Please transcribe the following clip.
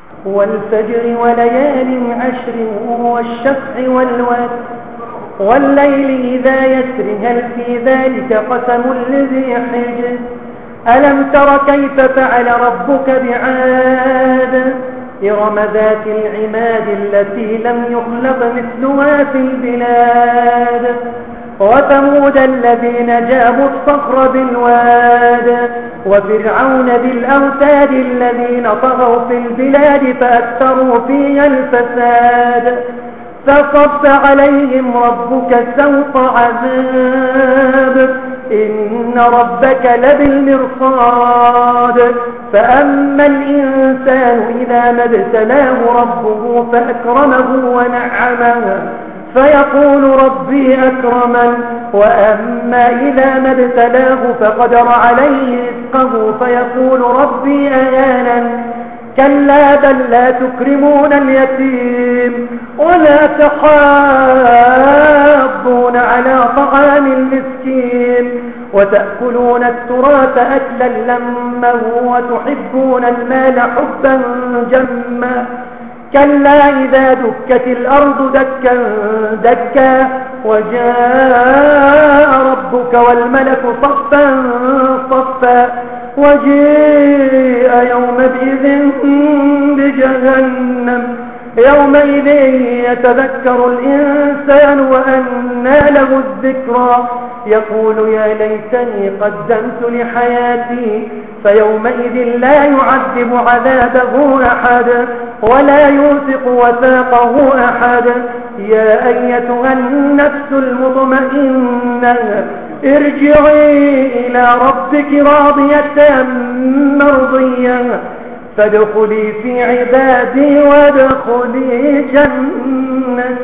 والفجر وليال عشر والشفع والوتر والليل إذا يسر هل في ذلك قسم لذي حجر ألم تر كيف فعل ربك بعاد إرم ذات العماد التي لم يخلق مثلها في البلاد وثمود الذين جابوا الصخر بالواد وفرعون بالأوتاد الذين طغوا في البلاد فأكثروا فيها الفساد فصب عليهم ربك سوط عذاب إن ربك لبالمرصاد فأما الإنسان إذا ما ابتلاه ربه فأكرمه ونعمه فيقول ربي أكرمن وأما إذا ما ابتلاه فقدر عليه رزقه فيقول ربي أهانن كلا بل لا تكرمون اليتيم ولا تحاضون على طعام المسكين وتأكلون التراث أكلا لما وتحبون المال حبا جما كلا إذا دكت الأرض دكا دكا وجاء ربك والملك صفا صفا وجيء يومئذ بجهنم يومئذ يتذكر الإنسان وأنى له الذكرى يقول يا ليتني قدمت لحياتي فيومئذ لا يعذب عذابه أحد ولا يوثق وثاقه أحد يا أيتها النفس المطمئنة ارجعي إلى ربك راضية مرضية فادخلي في عبادي وادخلي جنة